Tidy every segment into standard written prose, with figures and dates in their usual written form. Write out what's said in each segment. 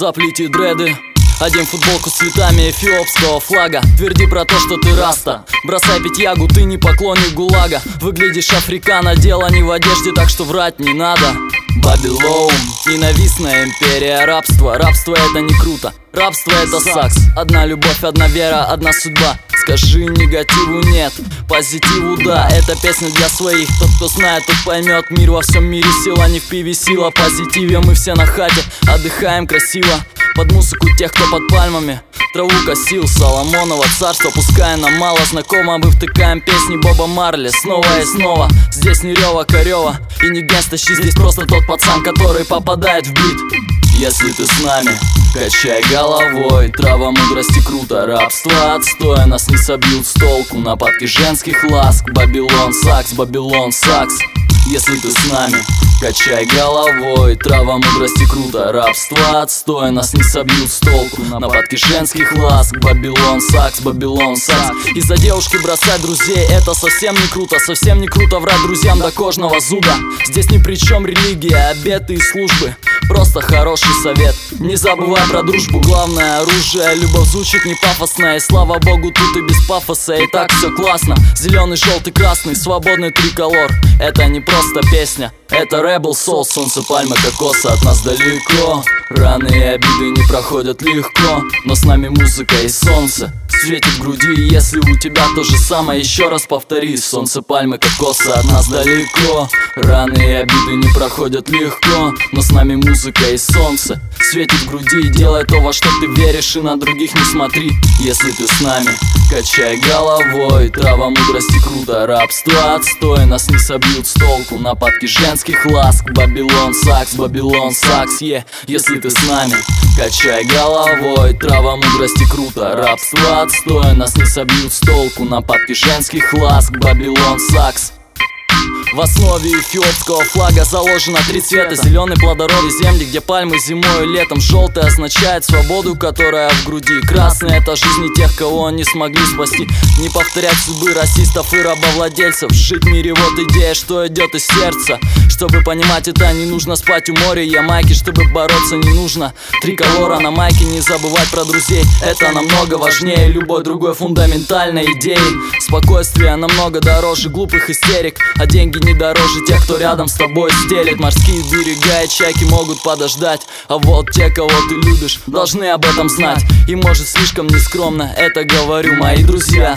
заплети дреды, одень футболку с цветами эфиопского флага. Тверди про то, что ты раста, бросай пить ягу, ты не поклонник ГУЛАГа. Выглядишь африкано, дело не в одежде, так что врать не надо. Бабилон, ненавистная империя рабства. Рабство это не круто, рабство это сакс. Одна любовь, одна вера, одна судьба. Скажи негативу нет, позитиву да. Эта песня для своих, тот кто знает, тот поймет. Мир во всем мире, сила не в пиве, сила в позитиве. Мы все на хате, отдыхаем красиво под музыку тех, кто под пальмами траву косил. Соломонова царство, пускай нам мало знакомо, мы втыкаем песни Боба Марли снова и снова. Здесь не Рёва Корёва и не гангстащи, здесь просто тот пацан, который попадает в бит. Если ты с нами, качай головой. Трава мудрости круто, рабство отстоя. Нас не собьют с толку нападки женских ласк. Бабилон сакс, Бабилон сакс. Если ты с нами, качай головой. Трава мудрости круто, рабство отстоя. Нас не собьют с толку нападки женских ласк. Бабилон сакс, Бабилон сакс. Из-за девушки бросать друзей, это совсем не круто. Совсем не круто врать друзьям до кожного зуда. Здесь ни при чем религия, обеты и службы, просто хороший совет. Не забывай про дружбу, главное оружие. Любовь звучит не пафосно, и слава богу, тут и без пафоса. И так все классно, зеленый, желтый, красный, свободный триколор. Это не просто песня, это Rebel Soul. Солнце, пальмы, кокосы от нас далеко. Раны и обиды не проходят легко, но с нами музыка и солнце светит в груди. И если у тебя то же самое, еще раз повтори. Солнце, пальмы, кокосы от нас далеко. Раны и обиды не проходят легко, но с нами музыка и солнце светит в груди. И делай то, во что ты веришь, и на других не смотри. Если ты с нами, качай головой. Трава мудрости круто, рабство отстой. Нас не собьют с толку нападки женских ласк. Бабилон сакс, Бабилон сакс, Если ты с нами, качай головой. Трава мудрости круто, рабство отстой. Нас не собьют с толку нападки женских ласк. Бабилон сакс. В основе эфиопского флага заложено 3 цвета. Зеленый плодородный земли, где пальмы зимой и летом. Желтый означает свободу, которая в груди. Красный это жизни тех, кого не смогли спасти. Не повторять судьбы расистов и рабовладельцев. Жить в мире вот идея, что идет из сердца. Чтобы понимать это, не нужно спать у моря Ямайки. Чтобы бороться, не нужно триколора на майке. Не забывать про друзей, это намного важнее любой другой фундаментальной идеи. Спокойствие намного дороже глупых истерик, а деньги не дороже тех, кто рядом с тобой стелит. Морские берега и чайки могут подождать, а вот те, кого ты любишь, должны об этом знать. И может слишком нескромно это говорю, мои друзья,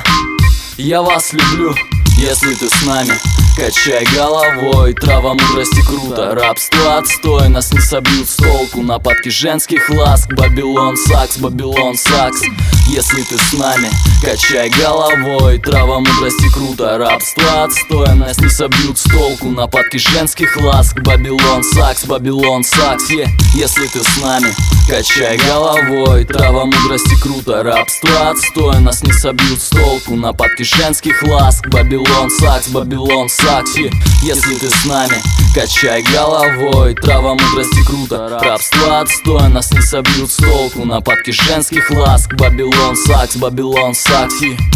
я вас люблю. Если ты с нами, качай головой. Трава мудрости круто, рабство отстой. Нас не собьют с толку нападки женских ласк. Бабилон сакс, Бабилон сакс. Если ты с нами, качай головой. Трава мудрости круто, рабство отстой. Нас не собьют с толку нападки женских ласк. Бабилон сакс, Бабилон сакс, Если ты с нами, качай головой. Трава мудрости круто, рабство отстой. Нас не собьют с толку нападки женских ласк. Бабилон сакс, Бабилон сакс, Если ты с нами, качай головой. Трава мудрости круто, рабство отстой. Нас не собьют с толку нападки женских ласк. Бабилон сакс, Бабилон сакс,